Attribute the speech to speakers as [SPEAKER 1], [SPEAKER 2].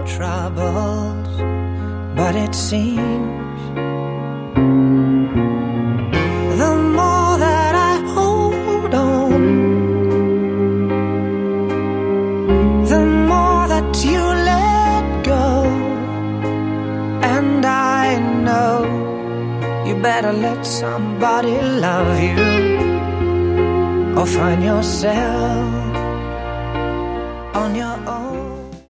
[SPEAKER 1] troubles, but it seems the more that I hold on, the more that you let go. And I know you better let somebody love you, or find yourself on your